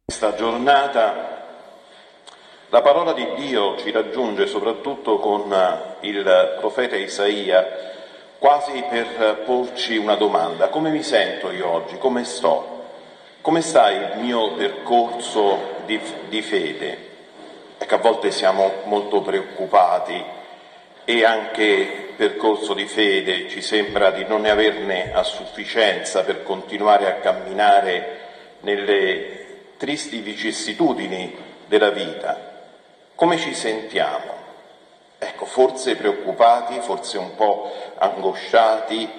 Questa giornata la parola di Dio ci raggiunge soprattutto con il profeta Isaia, quasi per porci una domanda: come mi sento io oggi? Come sto? Come sta il mio percorso di fede? Ecco, a volte siamo molto preoccupati e anche percorso di fede ci sembra di non averne a sufficienza per continuare a camminare nelle tristi vicissitudini della vita. Come ci sentiamo? Ecco, forse preoccupati, forse un po' angosciati,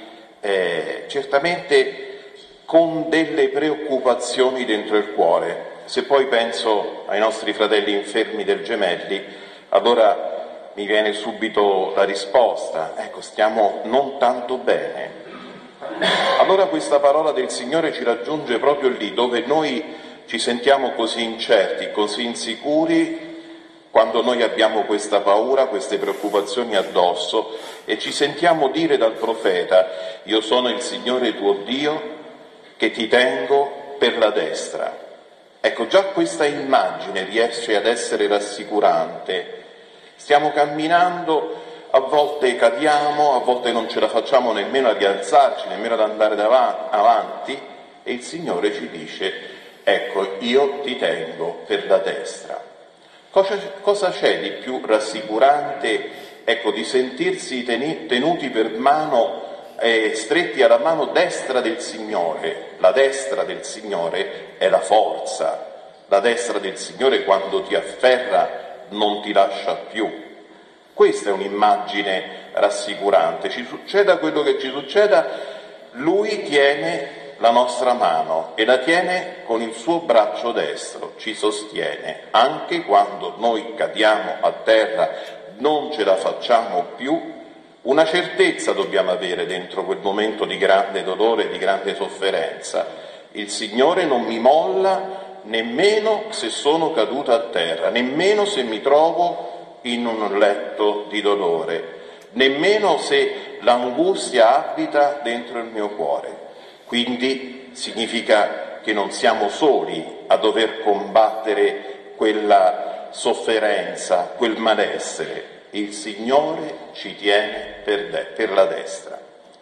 certamente con delle preoccupazioni dentro il cuore. Se poi penso ai nostri fratelli infermi del Gemelli, allora mi viene subito la risposta: ecco, stiamo non tanto bene. Allora questa parola del Signore ci raggiunge proprio lì dove noi ci sentiamo così incerti, così insicuri, quando noi abbiamo questa paura, queste preoccupazioni addosso, e ci sentiamo dire dal profeta: io sono il Signore tuo Dio che ti tengo per la destra. Ecco, già questa immagine riesce ad essere rassicurante. Stiamo camminando, a volte cadiamo, a volte non ce la facciamo nemmeno a rialzarci, nemmeno ad andare avanti, e il Signore ci dice: ecco, io ti tengo per la destra. Cosa c'è di più rassicurante, ecco, di sentirsi tenuti per mano, stretti alla mano destra del Signore? La destra del Signore è la forza, la destra del Signore quando ti afferra non ti lascia più. Questa è un'immagine rassicurante. Ci succeda quello che ci succeda, Lui tiene la nostra mano e la tiene con il suo braccio destro, ci sostiene. Anche quando noi cadiamo a terra, non ce la facciamo più, una certezza dobbiamo avere dentro quel momento di grande dolore, di grande sofferenza: il Signore non mi molla nemmeno se sono caduta a terra, nemmeno se mi trovo in un letto di dolore, nemmeno se l'angustia abita dentro il mio cuore. Quindi significa che non siamo soli a dover combattere quella sofferenza, quel malessere. Il Signore ci tiene per la destra.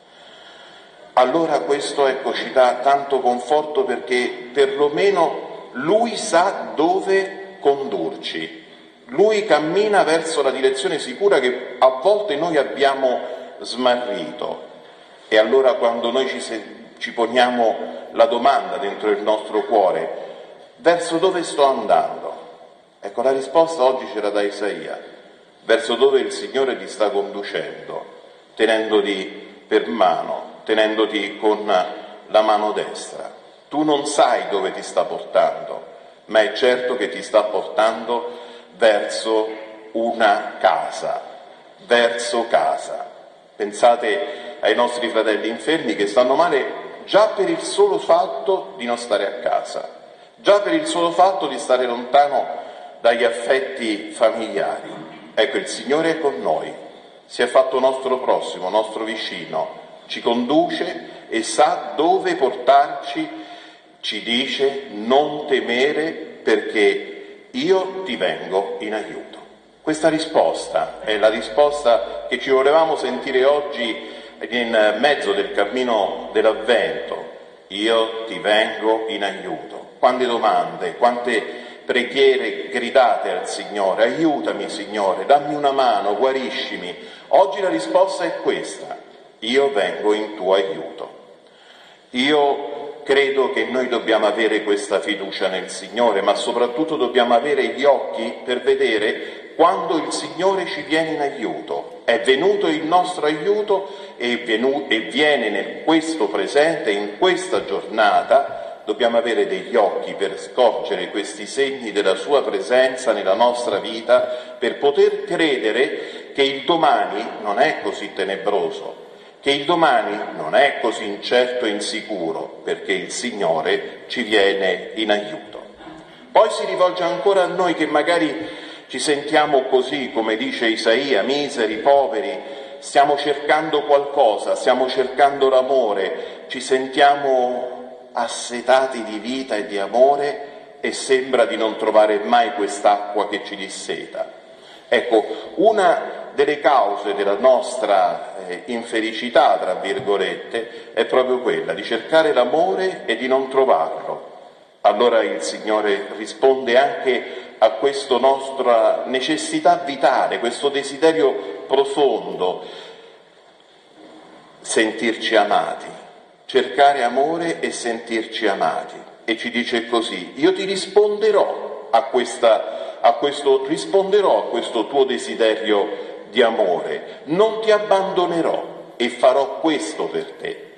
Allora questo, ecco, ci dà tanto conforto, perché perlomeno Lui sa dove condurci. Lui cammina verso la direzione sicura che a volte noi abbiamo smarrito. E allora quando noi ci poniamo la domanda dentro il nostro cuore: verso dove sto andando? Ecco, la risposta oggi ce la dà Isaia: verso dove il Signore ti sta conducendo, tenendoti per mano, tenendoti con la mano destra. Tu non sai dove ti sta portando, ma è certo che ti sta portando verso una casa, verso casa. Pensate ai nostri fratelli infermi che stanno male già per il solo fatto di non stare a casa, già per il solo fatto di stare lontano dagli affetti familiari. Ecco, il Signore è con noi, si è fatto nostro prossimo, nostro vicino, ci conduce e sa dove portarci. Ci dice: non temere, perché io ti vengo in aiuto. Questa risposta è la risposta che ci volevamo sentire oggi in mezzo del cammino dell'Avvento. Io ti vengo in aiuto. Quante domande, quante preghiere gridate al Signore: aiutami Signore, dammi una mano, guariscimi. Oggi la risposta è questa: io vengo in tuo aiuto. Io credo che noi dobbiamo avere questa fiducia nel Signore, ma soprattutto dobbiamo avere gli occhi per vedere quando il Signore ci viene in aiuto. È venuto il nostro aiuto e viene in questo presente, in questa giornata. Dobbiamo avere degli occhi per scorgere questi segni della sua presenza nella nostra vita, per poter credere che il domani non è così tenebroso, che il domani non è così incerto e insicuro, perché il Signore ci viene in aiuto. Poi si rivolge ancora a noi che magari ci sentiamo così, come dice Isaia, miseri, poveri, stiamo cercando qualcosa, stiamo cercando l'amore, ci sentiamo assetati di vita e di amore, e sembra di non trovare mai quest'acqua che ci disseta. Ecco, una delle cause della nostra infelicità, tra virgolette, è proprio quella di cercare l'amore e di non trovarlo. Allora il Signore risponde anche a questa nostra necessità vitale, questo desiderio profondo, sentirci amati, cercare amore e sentirci amati. E ci dice così: io ti risponderò a questo tuo desiderio di amore, non ti abbandonerò e farò questo per te.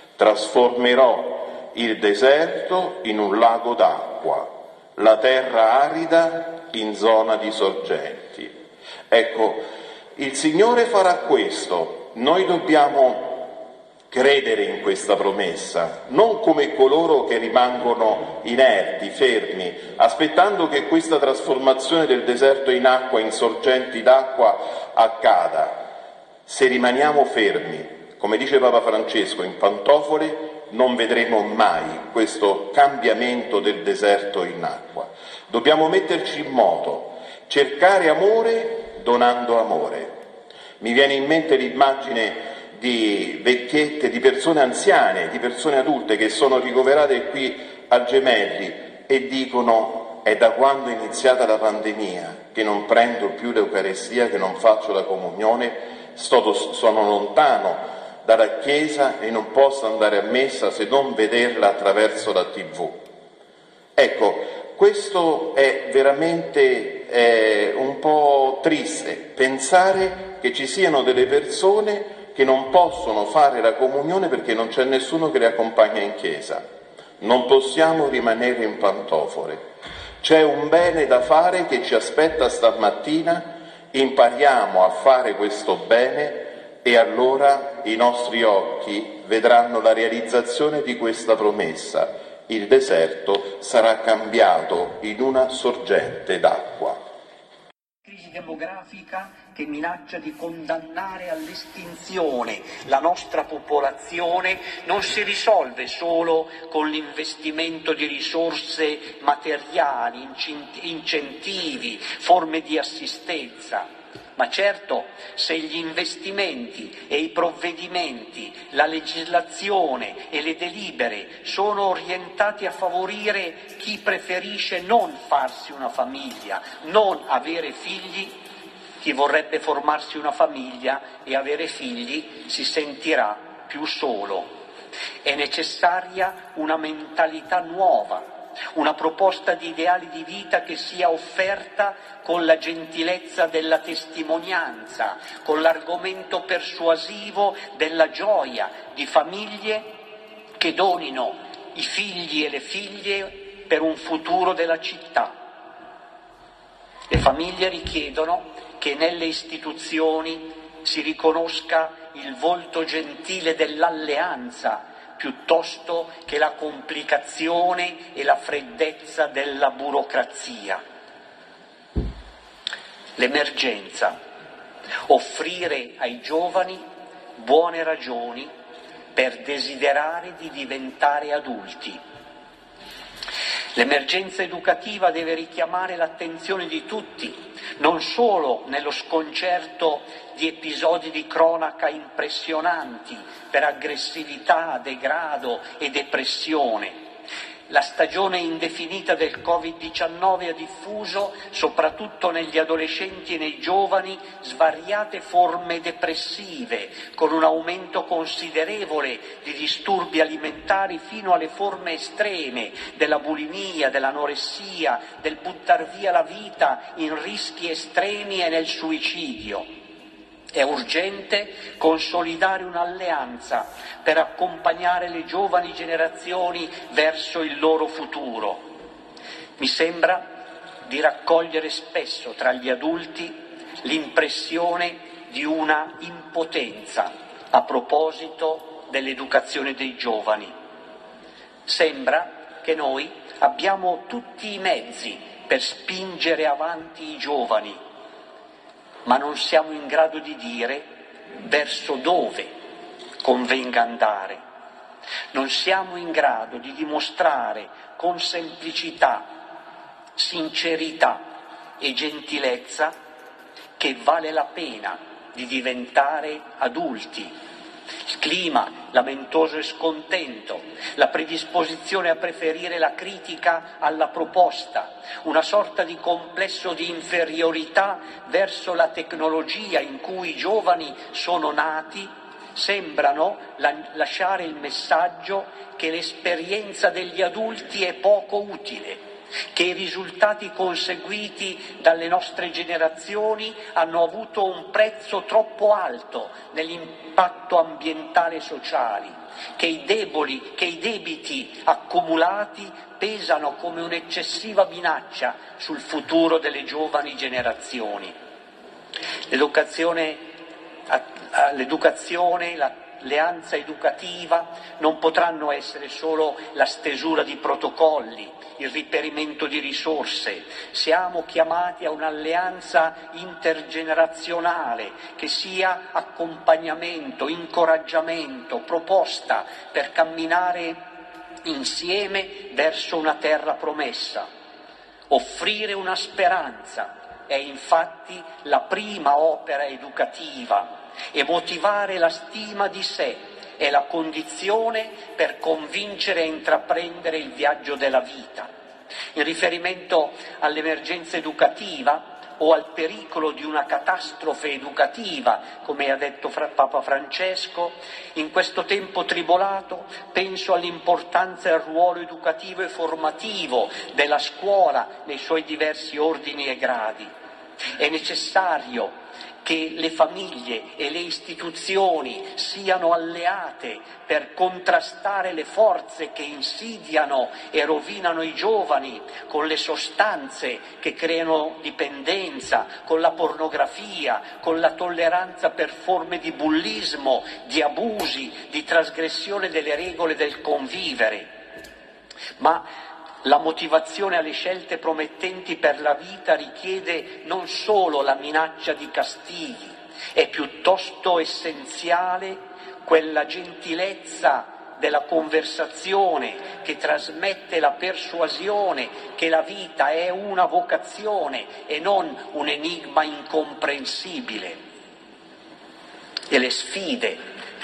Trasformerò il deserto in un lago d'acqua, la terra arida in zona di sorgenti. Ecco, il Signore farà questo. Noi dobbiamo credere in questa promessa, non come coloro che rimangono inerti, fermi, aspettando che questa trasformazione del deserto in acqua, in sorgenti d'acqua accada. Se rimaniamo fermi, come dice Papa Francesco, in pantofole, non vedremo mai questo cambiamento del deserto in acqua. Dobbiamo metterci in moto, cercare amore donando amore. Mi viene in mente l'immagine di vecchiette, di persone anziane, di persone adulte che sono ricoverate qui a Gemelli e dicono: è da quando è iniziata la pandemia che non prendo più l'Eucaristia, che non faccio la comunione, sono lontano dalla Chiesa e non posso andare a messa se non vederla attraverso la TV. Ecco, questo è veramente un po' triste, pensare che ci siano delle persone che non possono fare la comunione perché non c'è nessuno che le accompagna in chiesa. Non possiamo rimanere in pantofole. C'è un bene da fare che ci aspetta stamattina, impariamo a fare questo bene e allora i nostri occhi vedranno la realizzazione di questa promessa. Il deserto sarà cambiato in una sorgente d'acqua. Crisi demografica che minaccia di condannare all'estinzione la nostra popolazione non si risolve solo con l'investimento di risorse materiali, incentivi, forme di assistenza, ma certo se gli investimenti e i provvedimenti, la legislazione e le delibere sono orientati a favorire chi preferisce non farsi una famiglia, non avere figli, chi vorrebbe formarsi una famiglia e avere figli si sentirà più solo. È necessaria una mentalità nuova, una proposta di ideali di vita che sia offerta con la gentilezza della testimonianza, con l'argomento persuasivo della gioia di famiglie che donino i figli e le figlie per un futuro della città. Le famiglie richiedono che nelle istituzioni si riconosca il volto gentile dell'alleanza piuttosto che la complicazione e la freddezza della burocrazia. L'emergenza, offrire ai giovani buone ragioni per desiderare di diventare adulti. L'emergenza educativa deve richiamare l'attenzione di tutti, non solo nello sconcerto di episodi di cronaca impressionanti per aggressività, degrado e depressione. La stagione indefinita del Covid-19 ha diffuso, soprattutto negli adolescenti e nei giovani, svariate forme depressive, con un aumento considerevole di disturbi alimentari fino alle forme estreme della bulimia, dell'anoressia, del buttar via la vita in rischi estremi e nel suicidio. È urgente consolidare un'alleanza per accompagnare le giovani generazioni verso il loro futuro. Mi sembra di raccogliere spesso tra gli adulti l'impressione di una impotenza a proposito dell'educazione dei giovani. Sembra che noi abbiamo tutti i mezzi per spingere avanti i giovani, ma non siamo in grado di dire verso dove convenga andare. Non siamo in grado di dimostrare con semplicità sincerità e gentilezza che vale la pena di diventare adulti. Il clima lamentoso e scontento, la predisposizione a preferire la critica alla proposta, una sorta di complesso di inferiorità verso la tecnologia in cui i giovani sono nati, sembrano lasciare il messaggio che l'esperienza degli adulti è poco utile, che i risultati conseguiti dalle nostre generazioni hanno avuto un prezzo troppo alto nell'impatto ambientale e sociale, che i debiti accumulati pesano come un'eccessiva minaccia sul futuro delle giovani generazioni. L'educazione, l'alleanza educativa non potranno essere solo la stesura di protocolli, il reperimento di risorse. Siamo chiamati a un'alleanza intergenerazionale che sia accompagnamento, incoraggiamento, proposta per camminare insieme verso una terra promessa. Offrire una speranza è infatti la prima opera educativa e motivare la stima di sé è la condizione per convincere a intraprendere il viaggio della vita. In riferimento all'emergenza educativa o al pericolo di una catastrofe educativa, come ha detto Papa Francesco, in questo tempo tribolato penso all'importanza del ruolo educativo e formativo della scuola nei suoi diversi ordini e gradi. È necessario che le famiglie e le istituzioni siano alleate per contrastare le forze che insidiano e rovinano i giovani con le sostanze che creano dipendenza, con la pornografia, con la tolleranza per forme di bullismo, di abusi, di trasgressione delle regole del convivere. Ma la motivazione alle scelte promettenti per la vita richiede non solo la minaccia di castighi, è piuttosto essenziale quella gentilezza della conversazione che trasmette la persuasione che la vita è una vocazione e non un enigma incomprensibile. E le sfide,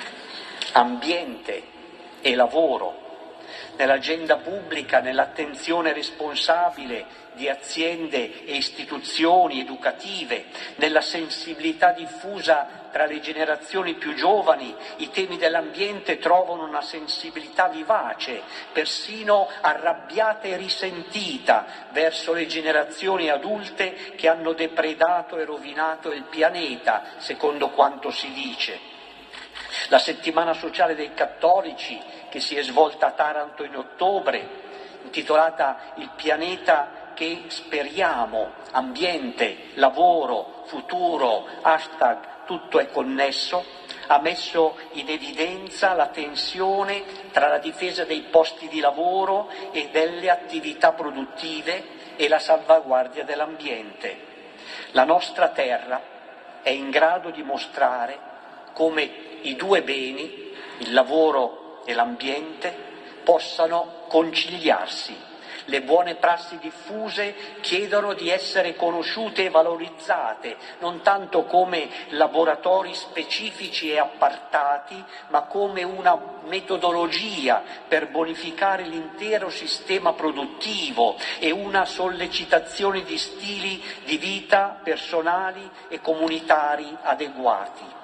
ambiente e lavoro, nell'agenda pubblica, nell'attenzione responsabile di aziende e istituzioni educative, nella sensibilità diffusa tra le generazioni più giovani, i temi dell'ambiente trovano una sensibilità vivace, persino arrabbiata e risentita verso le generazioni adulte che hanno depredato e rovinato il pianeta, secondo quanto si dice. La settimana sociale dei cattolici, che si è svolta a Taranto in ottobre, intitolata Il pianeta che speriamo, ambiente, lavoro, futuro, hashtag tutto è connesso, ha messo in evidenza la tensione tra la difesa dei posti di lavoro e delle attività produttive e la salvaguardia dell'ambiente. La nostra terra è in grado di mostrare come i due beni, il lavoro e l'ambiente, possano conciliarsi. Le buone prassi diffuse chiedono di essere conosciute e valorizzate, non tanto come laboratori specifici e appartati, ma come una metodologia per bonificare l'intero sistema produttivo e una sollecitazione di stili di vita personali e comunitari adeguati.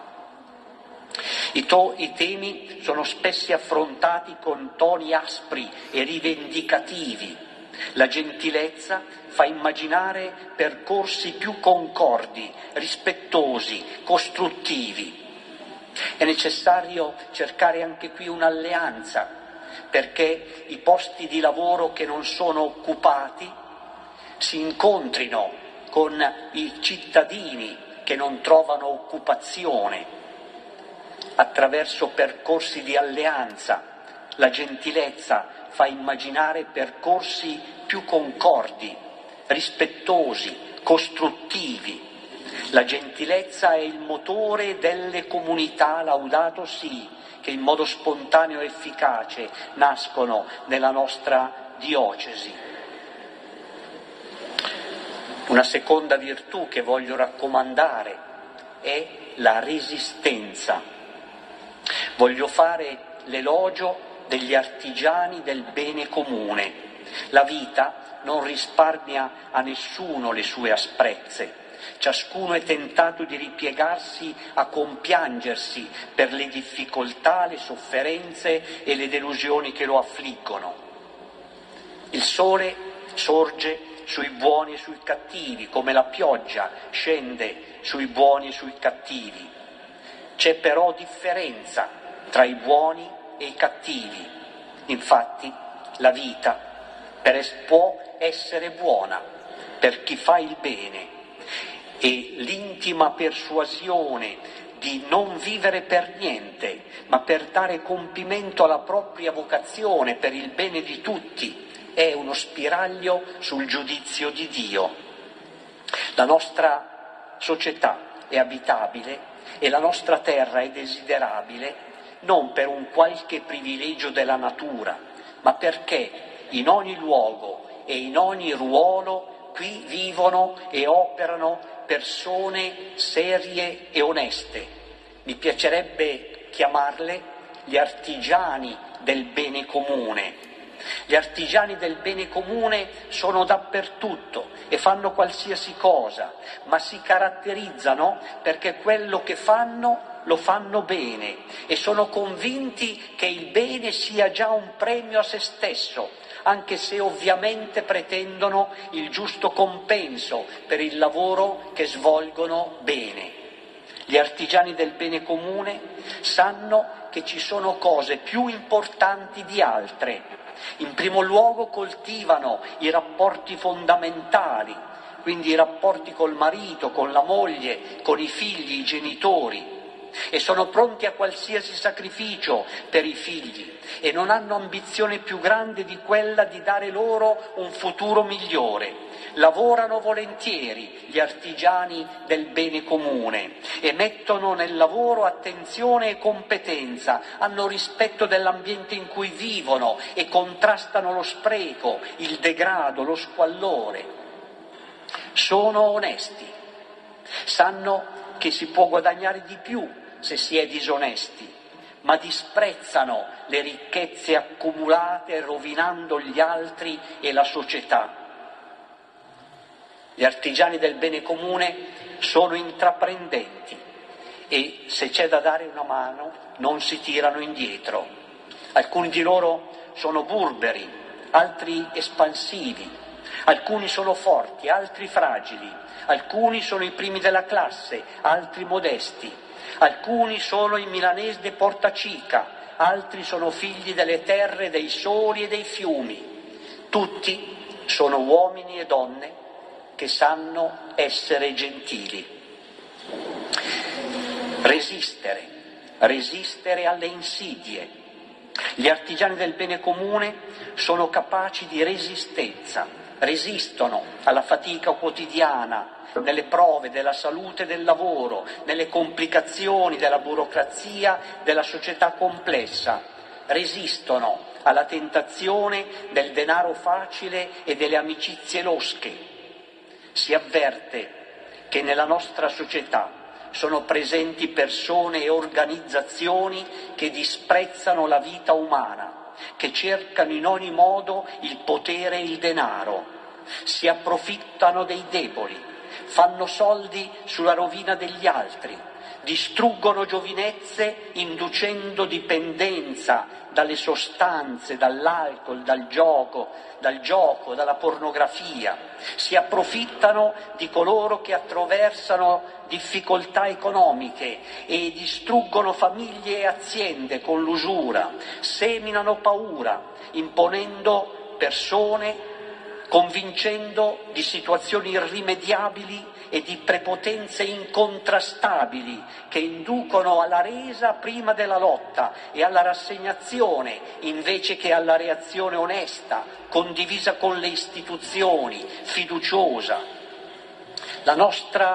I temi sono spesso affrontati con toni aspri e rivendicativi. La gentilezza fa immaginare percorsi più concordi, rispettosi, costruttivi. È necessario cercare anche qui un'alleanza, perché i posti di lavoro che non sono occupati si incontrino con i cittadini che non trovano occupazione. Attraverso percorsi di alleanza, la gentilezza fa immaginare percorsi più concordi, rispettosi, costruttivi. La gentilezza è il motore delle comunità, laudato sì, che in modo spontaneo e efficace nascono nella nostra diocesi. Una seconda virtù che voglio raccomandare è la resistenza. Voglio fare l'elogio degli artigiani del bene comune. La vita non risparmia a nessuno le sue asprezze. Ciascuno è tentato di ripiegarsi a compiangersi per le difficoltà, le sofferenze e le delusioni che lo affliggono. Il sole sorge sui buoni e sui cattivi, come la pioggia scende sui buoni e sui cattivi. C'è però differenza tra i buoni e i cattivi. Infatti la vita può essere buona per chi fa il bene, e l'intima persuasione di non vivere per niente, ma per dare compimento alla propria vocazione per il bene di tutti, è uno spiraglio sul giudizio di Dio. La nostra società è abitabile e la nostra terra è desiderabile non per un qualche privilegio della natura, ma perché in ogni luogo e in ogni ruolo qui vivono e operano persone serie e oneste. Mi piacerebbe chiamarle gli artigiani del bene comune. Gli artigiani del bene comune sono dappertutto e fanno qualsiasi cosa, ma si caratterizzano perché quello che fanno lo fanno bene e sono convinti che il bene sia già un premio a se stesso, anche se ovviamente pretendono il giusto compenso per il lavoro che svolgono bene. Gli artigiani del bene comune sanno che ci sono cose più importanti di altre. In primo luogo coltivano i rapporti fondamentali, quindi i rapporti col marito, con la moglie, con i figli, i genitori, e sono pronti a qualsiasi sacrificio per i figli e non hanno ambizione più grande di quella di dare loro un futuro migliore. Lavorano volentieri gli artigiani del bene comune e mettono nel lavoro attenzione e competenza, hanno rispetto dell'ambiente in cui vivono e contrastano lo spreco, il degrado, lo squallore. Sono onesti, sanno che si può guadagnare di più se si è disonesti, ma disprezzano le ricchezze accumulate rovinando gli altri e la società. Gli artigiani del bene comune sono intraprendenti e se c'è da dare una mano non si tirano indietro. Alcuni di loro sono burberi, altri espansivi, alcuni sono forti, altri fragili, alcuni sono i primi della classe, altri modesti, alcuni sono i milanesi di Porta Cica, altri sono figli delle terre, dei soli e dei fiumi. Tutti sono uomini e donne che sanno essere gentili. Resistere alle insidie. Gli artigiani del bene comune sono capaci di resistenza, resistono alla fatica quotidiana, nelle prove della salute e del lavoro, nelle complicazioni della burocrazia, della società complessa, resistono alla tentazione del denaro facile e delle amicizie losche. Si avverte che nella nostra società sono presenti persone e organizzazioni che disprezzano la vita umana, che cercano in ogni modo il potere e il denaro, si approfittano dei deboli, fanno soldi sulla rovina degli altri, distruggono giovinezze inducendo dipendenza dalle sostanze, dall'alcol, dal gioco, dalla pornografia, si approfittano di coloro che attraversano difficoltà economiche e distruggono famiglie e aziende con l'usura, seminano paura, imponendo persone, convincendo di situazioni irrimediabili e di prepotenze incontrastabili che inducono alla resa prima della lotta e alla rassegnazione invece che alla reazione onesta, condivisa con le istituzioni, fiduciosa. La nostra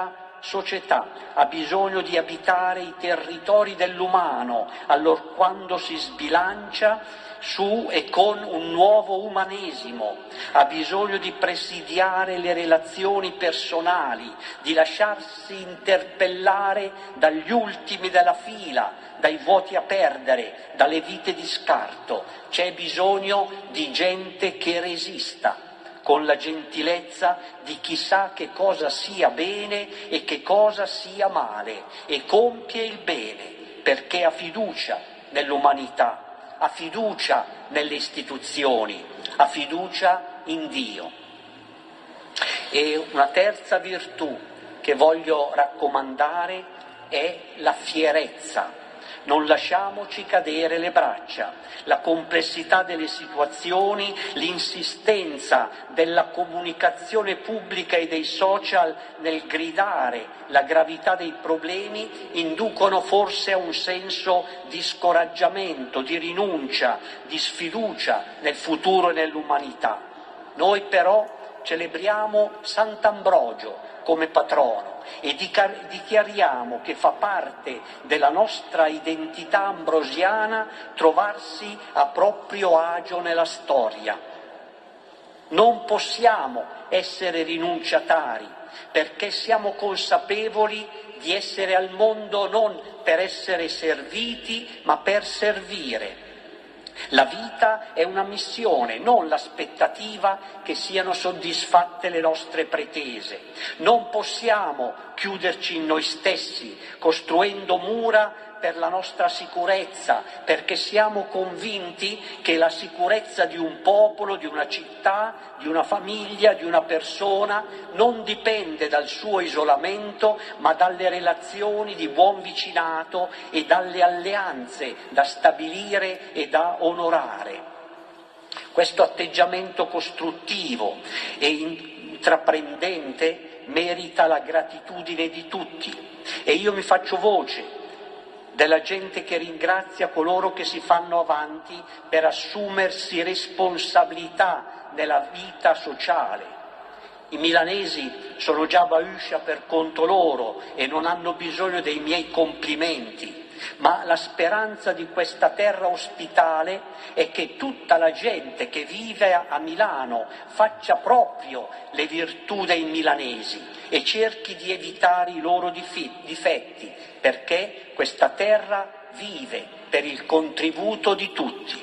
società ha bisogno di abitare i territori dell'umano, allorquando si sbilancia su e con un nuovo umanesimo, ha bisogno di presidiare le relazioni personali, di lasciarsi interpellare dagli ultimi della fila, dai voti a perdere, dalle vite di scarto. C'è bisogno di gente che resista, con la gentilezza di chi sa che cosa sia bene e che cosa sia male, e compie il bene, perché ha fiducia nell'umanità, ha fiducia nelle istituzioni, ha fiducia in Dio. E una terza virtù che voglio raccomandare è la fierezza. Non lasciamoci cadere le braccia. La complessità delle situazioni, l'insistenza della comunicazione pubblica e dei social nel gridare la gravità dei problemi inducono forse a un senso di scoraggiamento, di rinuncia, di sfiducia nel futuro e nell'umanità. Noi però celebriamo Sant'Ambrogio come patrono e dichiariamo che fa parte della nostra identità ambrosiana trovarsi a proprio agio nella storia. Non possiamo essere rinunciatari, perché siamo consapevoli di essere al mondo non per essere serviti, ma per servire. La vita è una missione, non l'aspettativa che siano soddisfatte le nostre pretese. Non possiamo chiuderci in noi stessi, costruendo mura per la nostra sicurezza, perché siamo convinti che la sicurezza di un popolo, di una città, di una famiglia, di una persona non dipende dal suo isolamento, ma dalle relazioni di buon vicinato e dalle alleanze da stabilire e da onorare. Questo atteggiamento costruttivo e intraprendente merita la gratitudine di tutti, e io mi faccio voce della gente che ringrazia coloro che si fanno avanti per assumersi responsabilità nella vita sociale. I milanesi sono già bauscia per conto loro e non hanno bisogno dei miei complimenti, ma la speranza di questa terra ospitale è che tutta la gente che vive a Milano faccia proprio le virtù dei milanesi e cerchi di evitare i loro difetti, perché questa terra vive per il contributo di tutti.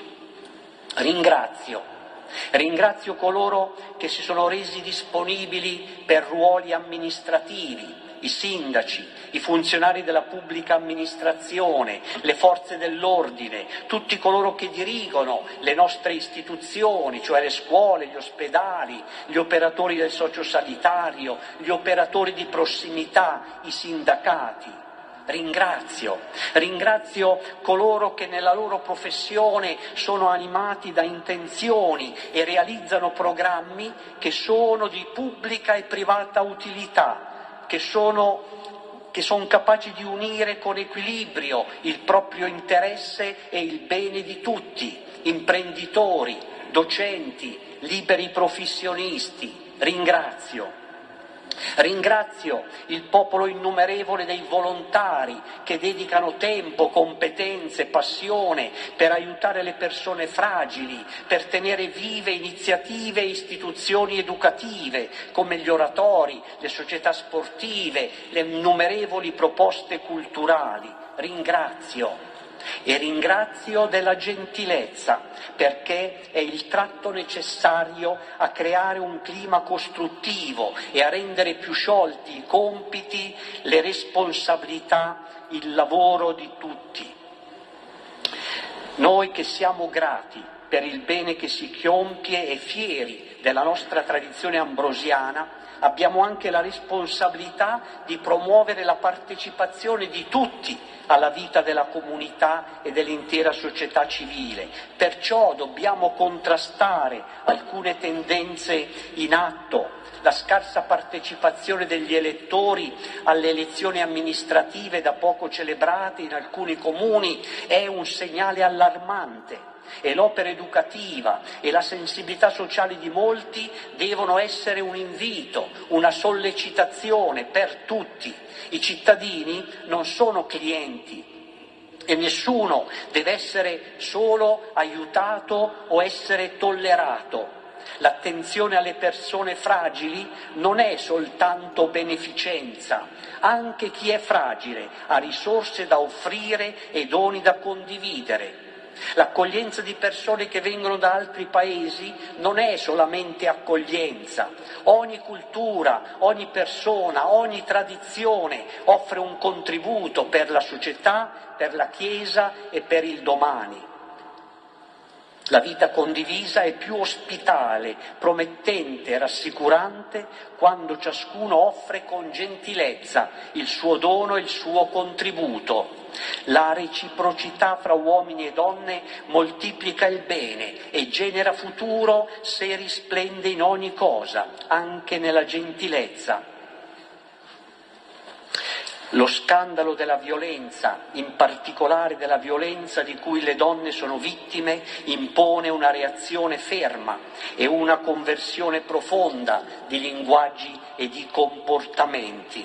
Ringrazio coloro che si sono resi disponibili per ruoli amministrativi, i sindaci, i funzionari della pubblica amministrazione, le forze dell'ordine, tutti coloro che dirigono le nostre istituzioni, cioè le scuole, gli ospedali, gli operatori del sociosanitario, gli operatori di prossimità, i sindacati. Ringrazio coloro che nella loro professione sono animati da intenzioni e realizzano programmi che sono di pubblica e privata utilità, che sono capaci di unire con equilibrio il proprio interesse e il bene di tutti, imprenditori, docenti, liberi professionisti. Ringrazio il popolo innumerevole dei volontari che dedicano tempo, competenze, passione per aiutare le persone fragili, per tenere vive iniziative e istituzioni educative come gli oratori, le società sportive, le innumerevoli proposte culturali. Ringrazio della gentilezza, perché è il tratto necessario a creare un clima costruttivo e a rendere più sciolti i compiti, le responsabilità, il lavoro di tutti. Noi che siamo grati per il bene che si compie e fieri della nostra tradizione ambrosiana, abbiamo anche la responsabilità di promuovere la partecipazione di tutti alla vita della comunità e dell'intera società civile. Perciò dobbiamo contrastare alcune tendenze in atto. La scarsa partecipazione degli elettori alle elezioni amministrative da poco celebrate in alcuni comuni è un segnale allarmante. e l'opera educativa e la sensibilità sociale di molti devono essere un invito, una sollecitazione per tutti. I cittadini non sono clienti e nessuno deve essere solo aiutato o essere tollerato. L'attenzione alle persone fragili non è soltanto beneficenza, anche chi è fragile ha risorse da offrire e doni da condividere. L'accoglienza di persone che vengono da altri paesi non è solamente accoglienza. Ogni cultura, ogni persona, ogni tradizione offre un contributo per la società, per la Chiesa e per il domani. La vita condivisa è più ospitale, promettente e rassicurante quando ciascuno offre con gentilezza il suo dono e il suo contributo. La reciprocità fra uomini e donne moltiplica il bene e genera futuro se risplende in ogni cosa, anche nella gentilezza. Lo scandalo della violenza, in particolare della violenza di cui le donne sono vittime, impone una reazione ferma e una conversione profonda di linguaggi e di comportamenti.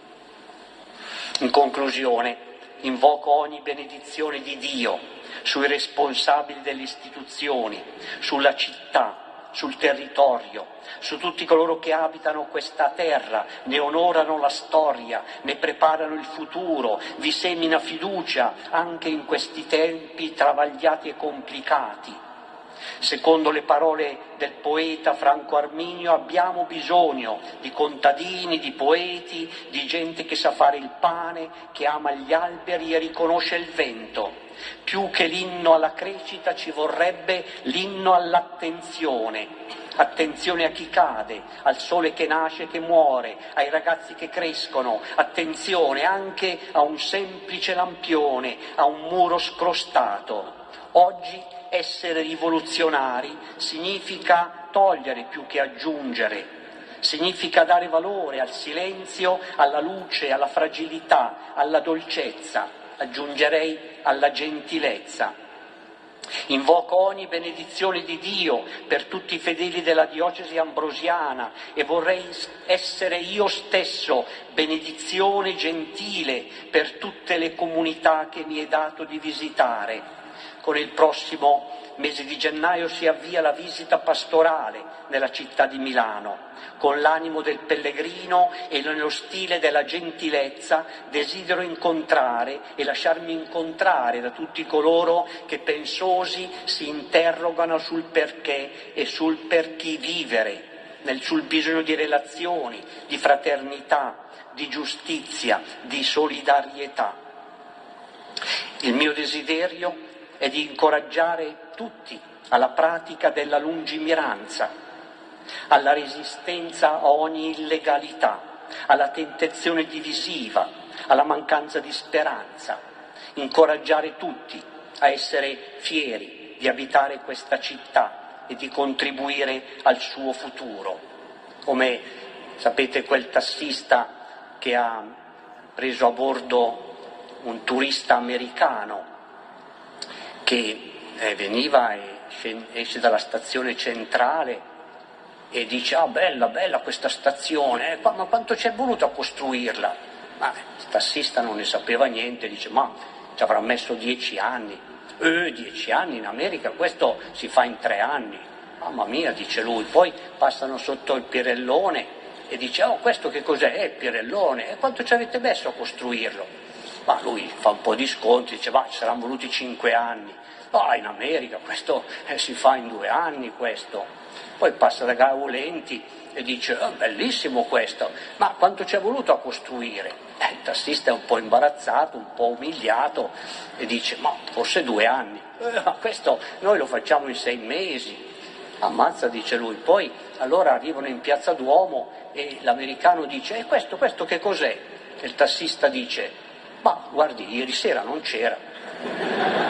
In conclusione, invoco ogni benedizione di Dio sui responsabili delle istituzioni, sulla città, sul territorio, su tutti coloro che abitano questa terra, ne onorano la storia, ne preparano il futuro, vi semina fiducia anche in questi tempi travagliati e complicati. Secondo le parole del poeta Franco Arminio, abbiamo bisogno di contadini, di poeti, di gente che sa fare il pane, che ama gli alberi e riconosce il vento. Più che l'inno alla crescita ci vorrebbe l'inno all'attenzione. Attenzione a chi cade, al sole che nasce e che muore, ai ragazzi che crescono, attenzione anche a un semplice lampione, a un muro scrostato. Oggi essere rivoluzionari significa togliere più che aggiungere, significa dare valore al silenzio, alla luce, alla fragilità, alla dolcezza, aggiungerei alla gentilezza. Invoco ogni benedizione di Dio per tutti i fedeli della diocesi ambrosiana e vorrei essere io stesso benedizione gentile per tutte le comunità che mi è dato di visitare. Con il prossimo mese di gennaio si avvia la visita pastorale nella città di Milano. Con l'animo del pellegrino e nello stile della gentilezza desidero incontrare e lasciarmi incontrare da tutti coloro che pensosi si interrogano sul perché e sul per chi vivere, sul bisogno di relazioni, di fraternità, di giustizia, di solidarietà. Il mio desiderio è di incoraggiare tutti alla pratica della lungimiranza, alla resistenza a ogni illegalità, alla tentazione divisiva, alla mancanza di speranza, incoraggiare tutti a essere fieri di abitare questa città e di contribuire al suo futuro. Come sapete, quel tassista che ha preso a bordo un turista americano che veniva e esce dalla stazione centrale e dice: ah, bella questa stazione, ma quanto ci è voluto a costruirla? Ma il tassista non ne sapeva niente, dice: ma ci avrà messo 10 anni. 10 anni in America, questo si fa in 3 anni. Mamma mia, dice lui. Poi passano sotto il Pirellone e dice: oh, questo che cos'è? Il Pirellone. E quanto ci avete messo a costruirlo? Ma lui fa un po' di sconti, dice: ma ci saranno voluti 5 anni. No, in America questo si fa in 2 anni questo. Poi passa da Gaulenti e dice: oh, bellissimo questo, ma quanto ci è voluto a costruire? Il tassista è un po' imbarazzato, un po' umiliato e dice: ma forse 2 anni. Ma questo noi lo facciamo in 6 mesi. Ammazza, dice lui. Poi allora arrivano in Piazza Duomo e l'americano dice: e questo che cos'è? E il tassista dice: ma guardi, ieri sera non c'era.